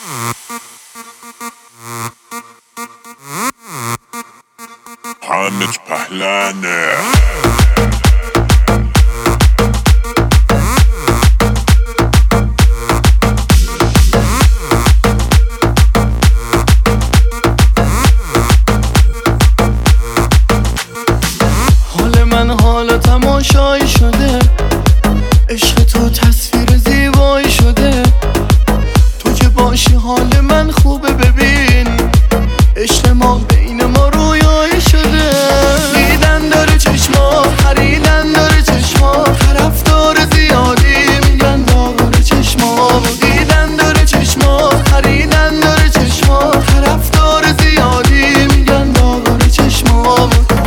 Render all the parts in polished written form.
حامد پهلانه حال من حال تماشایی شده، عشق تو تصویر زیبایی شده. تو که باشی حال من خوبه، ببین عشق ما بین ما رویایی شده. دیدن داره چشما، خریدن داره چشما، طرفدار زیادی میگن داغ چشما. دیدن داره چشما، خریدن داره چشما، طرفدار زیادی میگن داغ چشما.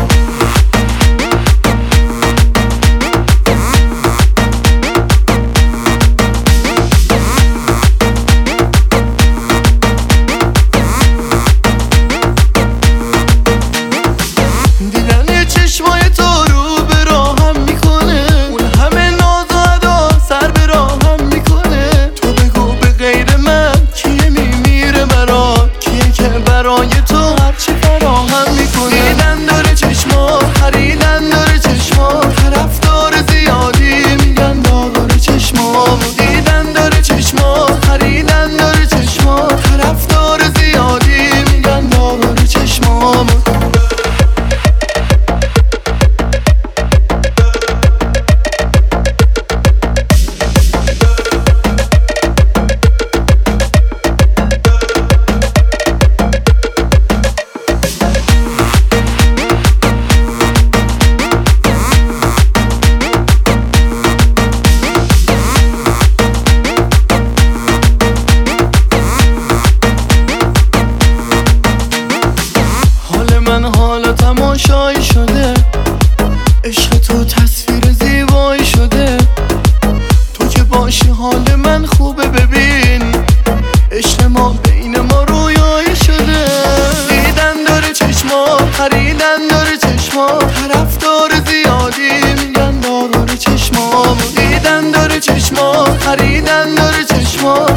چشمای تو رو به راهم میکنه، اون همه ناز و ادا سر به راهم میکنه. تو بگو به غیر من کیه میمیره برات، کیه که برای تو هرچی فراهم میکنه. دیدن داره چشما، خریدن داره چشما، طرفدار زیادی میگن داغ چشما. دیدن داره چشما، خریدن داره چشما، طرفدار زیادی میگن داغ چشما. حال تماشایی شده، عشق تو تصویر زیبایی شده. تو که باشی حال من خوبه، ببین عشق ما بین ما رویایی شده. دیدن داره چشما، خریدن داره چشما، طرفدار زیادی میگن داغ چشما. دیدن داره چشما، خریدن داره چشما،